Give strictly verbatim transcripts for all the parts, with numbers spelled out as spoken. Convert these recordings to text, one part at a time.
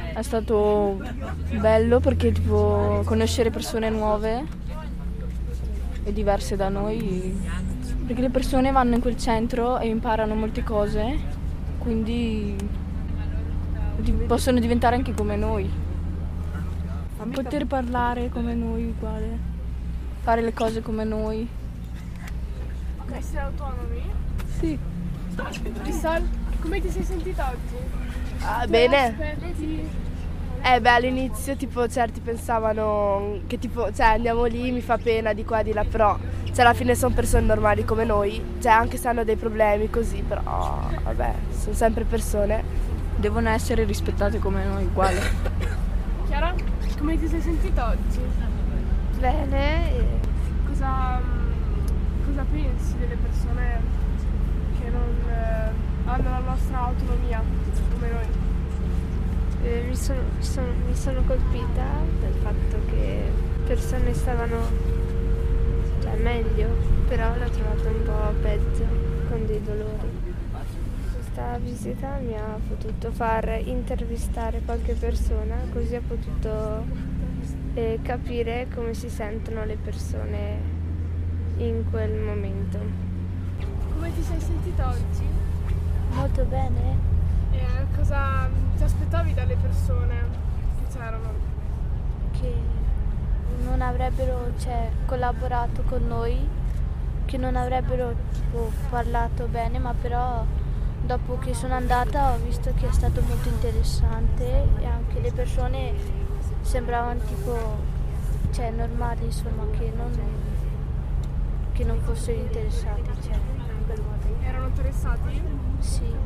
È stato bello perché tipo conoscere persone nuove e diverse da noi, perché le persone vanno in quel centro e imparano molte cose, quindi possono diventare anche come noi, poter parlare come noi uguale, fare le cose come noi. Essere autonomi? Sì. Crystal, come ti sei sentita oggi? Ah, Ti bene. aspetti? Eh beh, all'inizio tipo certi pensavano che tipo, cioè andiamo lì, mi fa pena di qua di là, però cioè alla fine sono persone normali come noi, cioè anche se hanno dei problemi così, però vabbè, sono sempre persone. Devono essere rispettate come noi, uguale. Chiara, come ti sei sentita oggi? Bene. Cosa, cosa pensi delle persone che non eh, hanno la nostra autonomia come noi? Eh, mi, sono, sono, mi sono colpita dal fatto che persone stavano cioè, meglio, però l'ho trovato un po' peggio, con dei dolori. Questa visita mi ha potuto far intervistare qualche persona, così ho potuto eh, capire come si sentono le persone in quel momento. Come ti sei sentita oggi? Molto bene. E cosa ti aspettavi dalle persone che c'erano? Che non avrebbero cioè, collaborato con noi, che non avrebbero tipo, parlato bene, ma però dopo che sono andata ho visto che è stato molto interessante e anche le persone sembravano tipo cioè, normali, insomma, che non, che non fossero interessati. Cioè, in quel modo. Erano interessati? Sì.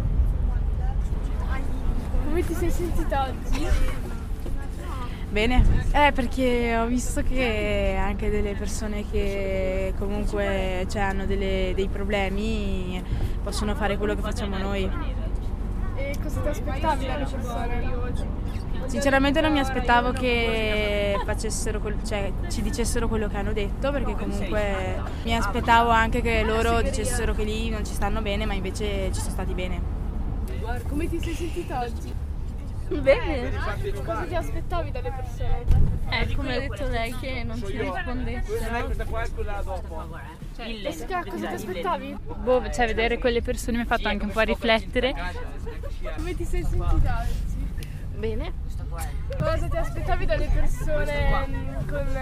Come ti sei sentita oggi? Bene, eh, perché ho visto che anche delle persone che comunque cioè, hanno delle, dei problemi possono fare quello che facciamo noi. E cosa ti aspettavi dalle persone? Sinceramente non mi aspettavo che facessero quel, cioè, ci dicessero quello che hanno detto, perché comunque mi aspettavo anche che loro dicessero che lì non ci stanno bene, ma invece ci sono stati bene. Come ti sei sentita oggi? Bene. Cosa ti aspettavi dalle persone? Eh, come ha detto lei, che non ci rispondessero. Jessica, cosa ti aspettavi? Boh, cioè vedere quelle persone mi ha fatto anche un po' riflettere. Come ti sei sentita oggi? Bene. Cosa ti aspettavi dalle persone mh, con...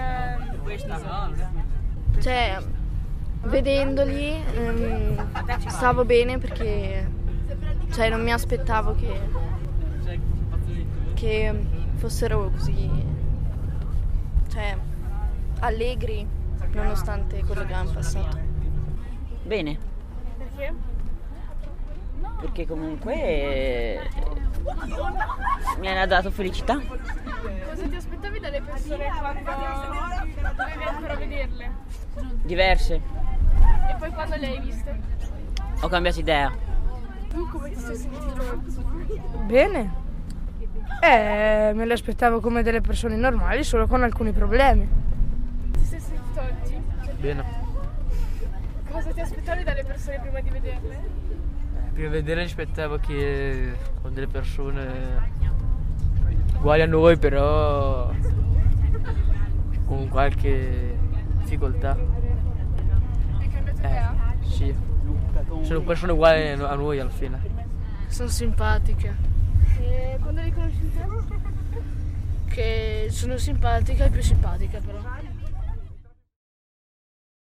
eh, Cioè, vedendoli ehm, stavo bene perché cioè, non mi aspettavo che, che fossero così cioè, allegri nonostante quello che hanno passato. Bene. Perché? Perché comunque eh, mi hanno dato felicità. Cosa ti aspettavi dalle persone quando dovevi ancora vederle? Diverse. E poi quando le hai viste? Ho cambiato idea. Tu come ti sei sentito oggi? Bene. Eh, me le aspettavo come delle persone normali, solo con alcuni problemi. Ti sei sentito oggi? Bene. Cosa ti aspettavi dalle persone prima di vederle? Prima di vedere aspettavo che con delle persone uguali a noi, però con qualche difficoltà. Hai cambiato idea? Eh, sì. Sono persone uguali a noi alla fine. Sono simpatiche. E quando le hai conosciute? Che sono simpatica e più simpatica però.